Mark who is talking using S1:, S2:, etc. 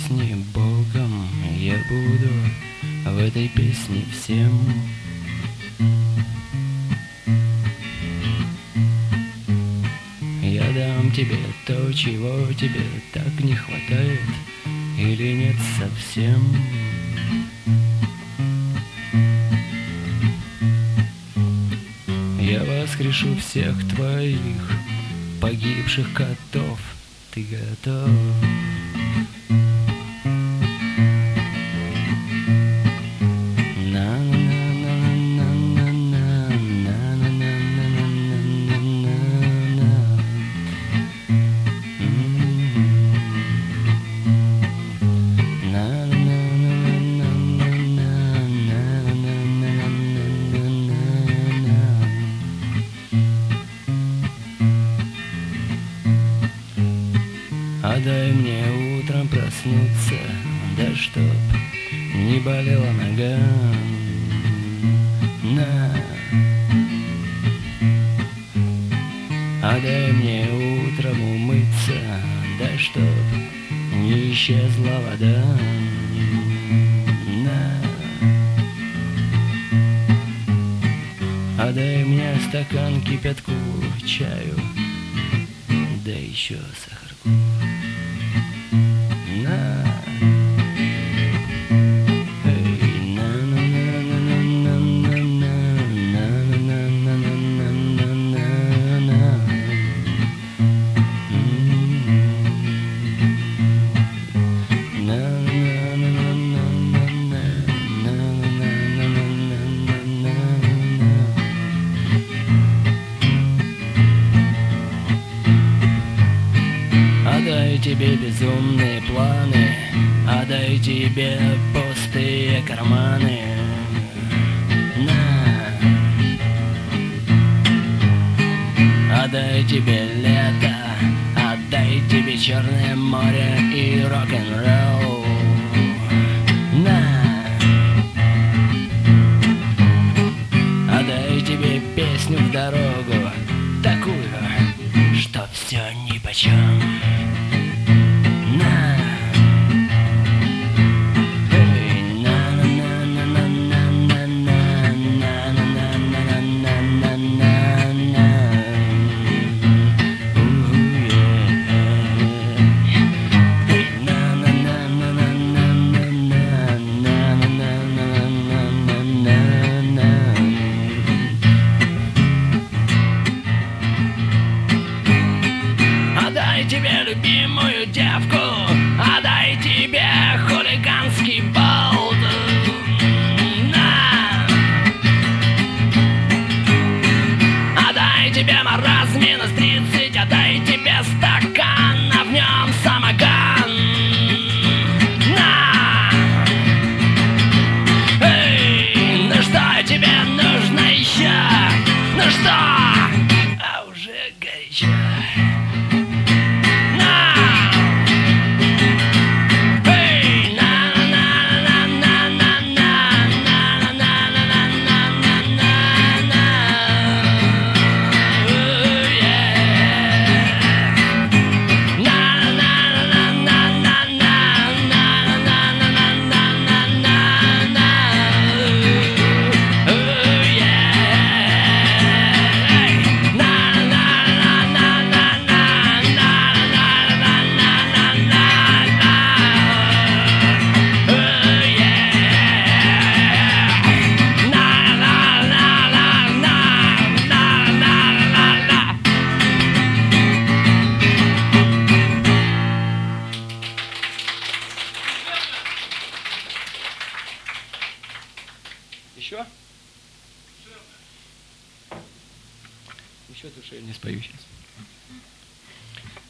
S1: песни Богом я буду в этой песне всем. Я дам тебе то, чего тебе так не хватает, или нет совсем. Я воскрешу всех твоих погибших котов. Ты готов? А дай мне утром проснуться, да чтоб не болела нога. На. А дай мне утром умыться, да чтоб не исчезла вода. На. А дай мне стакан кипятку, чаю, да еще сахарку. Отдай тебе безумные планы, отдай тебе пустые карманы. На. Отдай тебе лето, отдай тебе Черное море и рок-н-ролл. На. Отдай тебе песню в дорогу, такую, что все нипочем. Отдай тебе любимую девку, отдай тебе хулиганский болт. На. Отдай тебе мороз минус 30, отдай тебе стакан, а в нем самогон. На. Эй, ну что тебе нужно еще? Ну что? А уже горячо. Еще? Еще душе не спою сейчас.